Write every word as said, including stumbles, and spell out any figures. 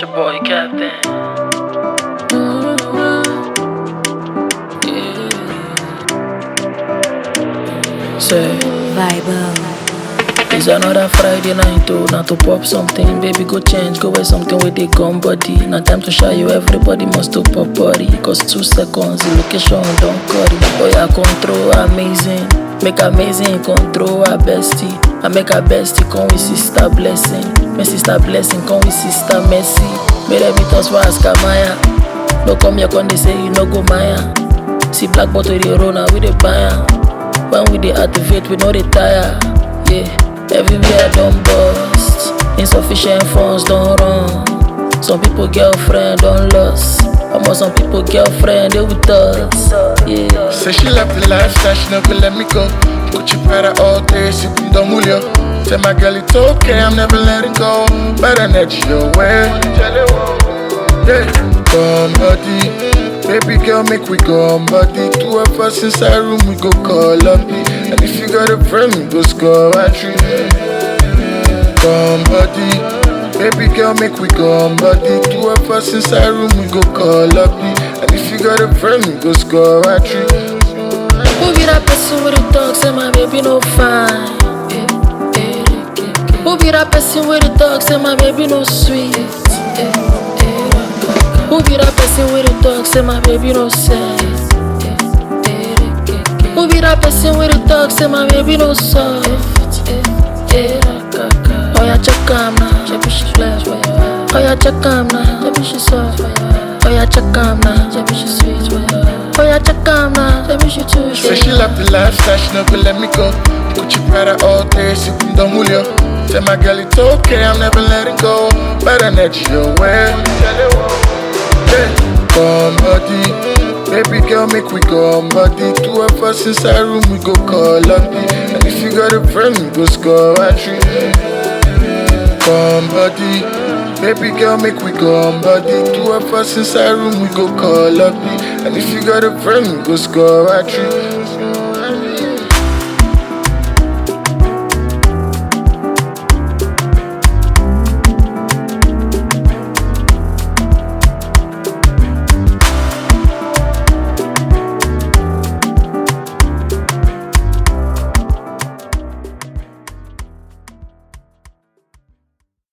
your boy Captain. Say, Vibe. it's another Friday night, oh, now to pop something. Baby, go change, go wear something with the gun body. Now time to show you, everybody must to pop body. Cause two seconds, the location don't cut it. Oh yeah, control amazing. Make amazing, control our bestie. I make our bestie come with sister blessing. My sister blessing come with sister mercy. Made every toss for Askamaya. No come here, come they say you no go Maya. See black bottle the Rona with the buyer. When we dey activate, we no retire. Yeah, everywhere don't bust. Insufficient funds don't run. Some people girlfriend don't lost. Almost some people girlfriend they with us. Yeah. Say she love the lifestyle, she never let me go. Gucci Prada all day, sipping Don Julio. Tell my girl it's okay, I'm never letting go. Bad energy your way. Yeah, come body, baby girl make we go on body. Two of us inside room we go call up. And if you got a friend, we go score a tree. Come body, baby girl make we go on body. Two of us inside room we go call up. And if you got a friend, we go score a tree. Who be that person with the dog? Say my baby no fine. Who be that person with the dog? Say my baby no sweet. Who be that person with the dog? Say my baby no sad. Who be that person with the dog? Say my baby no soft. Oh yeah, check am now, baby she flesh. Oh yeah, check am now, baby she soft. Oh yeah, check am now, baby she sweet. Oh yeah, check am now, baby she too Say sweet. she love the lifestyle, she never let me go. Gucci Prada all day, sipping Don Julio. Tell my girl it's okay, I'm never letting go. Bad energy your way. Yeah, come body, baby girl make we go on body. Two of us inside room we go call up. And if you got a friend, we go score a tree. Come body, baby girl make we go on body. Two of us inside room we go call up. And if you got a friend, we go score a tree.